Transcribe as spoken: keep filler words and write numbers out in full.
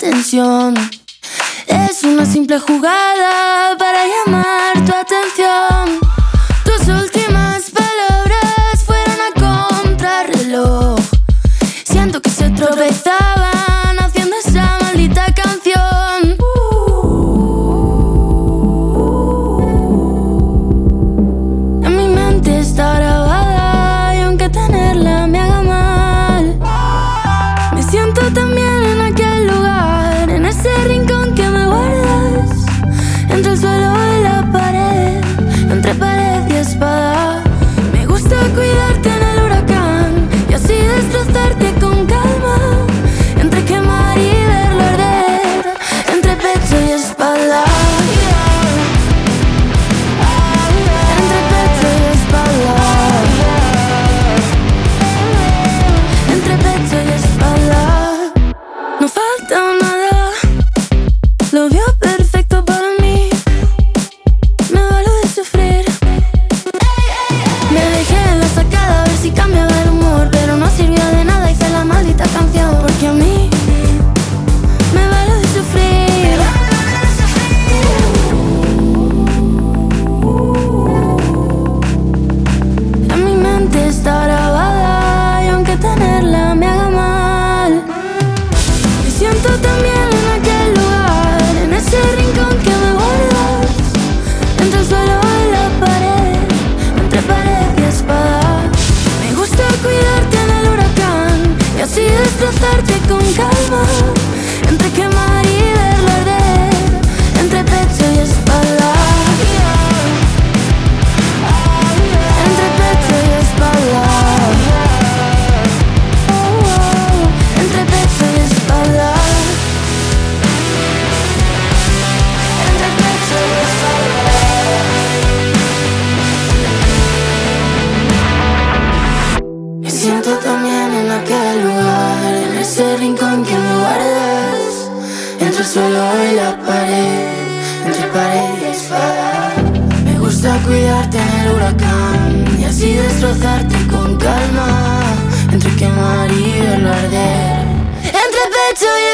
atención. Es una simple jugada para llamar tu atención. Tus últimas palabras fueron a contrarreloj. Siento que se tropezaban haciendo esa maldita canción. En mi mente está grabada y aunque tenerla me haga mal, me siento tan bien en aquel lugar, en ese rincón que me guardas, entre el suelo y la pared, entre pared y espada. Me gusta cuidarte en el huracán y así destrozarte con calma, entre quemar y verlo arder, entre pecho y espalda. Entre pecho y espalda. Entre pecho y espalda. No falta nada, lo vio perfecto para mí. Me valo de sufrir. Me dejé en la sacada a ver si cambiaba el humor, pero no sirvió de nada, hice la maldita canción. Porque a mí me valo de sufrir. En mi mente está grabada y aunque tenerla me haga mal, me siento tan bien en aquel lugar, en ese rincón que me guardas, entre el suelo y la pared, entre pared y espada. Me gusta cuidarte en el huracán y así destrozarte con calma, entre quemar y verlo arder, entre pecho y espalda. Entre pecho y espalda. Oh, oh, entre pecho y espalda. Entre pecho y espalda. Me siento también en aquel lugar, en ese rincón que me guardas, entre el suelo y la pared, entre pared y espada. Me gusta cuidarte en el huracán y así destrozarte con calma, entre quemar y verlo arder, entre pecho y